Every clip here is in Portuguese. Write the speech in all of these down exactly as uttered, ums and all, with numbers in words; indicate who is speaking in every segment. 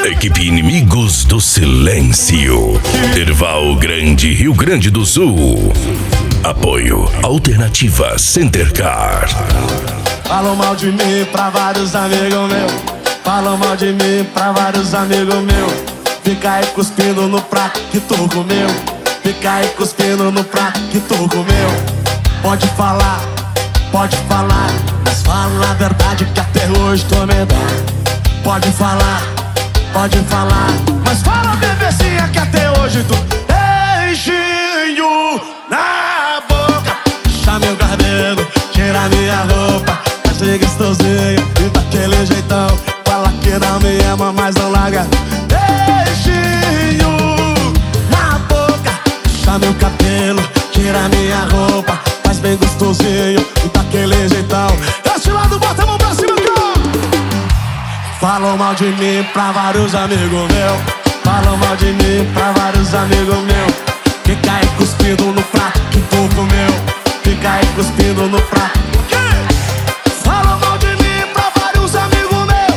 Speaker 1: Equipe Inimigos do Silêncio. Erval Grande, Rio Grande do Sul. Apoio Alternativa Centercar.
Speaker 2: Falam mal de mim pra vários amigos meus. Falam mal de mim pra vários amigos meus. Fica aí cuspindo no prato que tu comeu. Fica aí cuspindo no prato que tu comeu. Pode falar, pode falar, mas fala a verdade que até hoje tu me dá. Pode falar, pode falar, mas fala bebezinha que até hoje tu beijinho na boca. Puxa meu cabelo, tira minha roupa, faz ser gostosinho e daquele jeitão. Fala que não me ama, mas não larga. Beijinho na boca. Puxa meu cabelo, tira minha roupa, faz bem gostosinho e daquele jeitão. Desse lado, bota a mão pra cima, cara. Falam mal de mim pra vários amigos meus. Falam mal de mim pra vários amigos meus. Fica aí cuspindo no prato que tu comeu. Fica aí cuspindo no prato. Falam mal de mim pra vários amigos meus.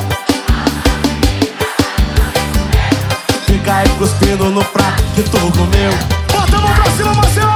Speaker 2: Fica aí cuspindo no prato que tu comeu. Bota a mão pra cima, Marcelo.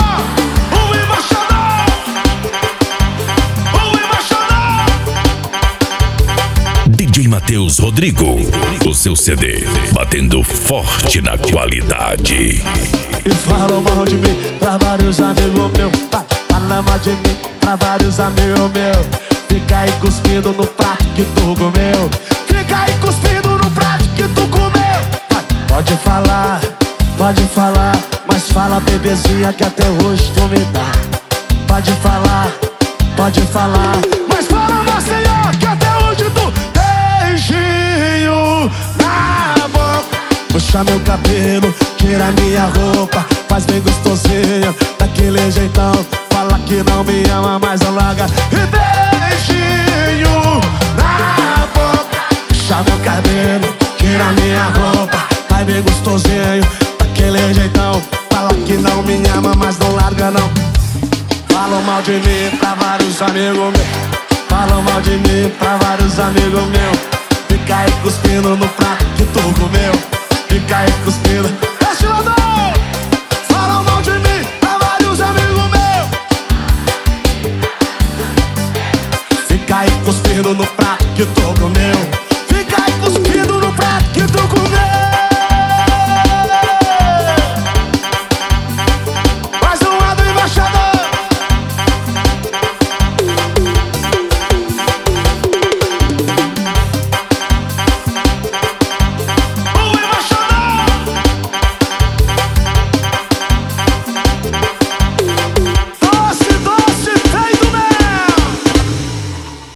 Speaker 1: D J Matheus Rodrigo, o seu C D, batendo forte na qualidade.
Speaker 2: E falam mal de mim pra vários amigos meus. Falam mal de mim pra vários amigos meus. Fica aí cuspindo no prato que tu comeu. Fica aí cuspindo no prato que tu comeu. Pode falar, pode falar, mas fala bebezinha que até hoje tu me dá. Pode falar, pode falar, mas fala Maceió que até hoje tu beijinho na boca. Puxa meu cabelo, tira minha roupa, faz bem gostosinho daquele jeitão. Fala que não me ama, mas não larga. E beijinho na boca. Puxa meu cabelo, tira minha roupa, faz bem gostosinho daquele jeitão. Fala que não me ama, mas não larga não. Falam mal de mim pra vários amigos meus. Falam mal de mim pra vários amigos meus. Fica aí cuspindo no prato que tu comeu. Fica aí cuspindo. Este lado! Falam mal de mim pra vários amigos meus. Fica aí cuspindo no prato que tu comeu.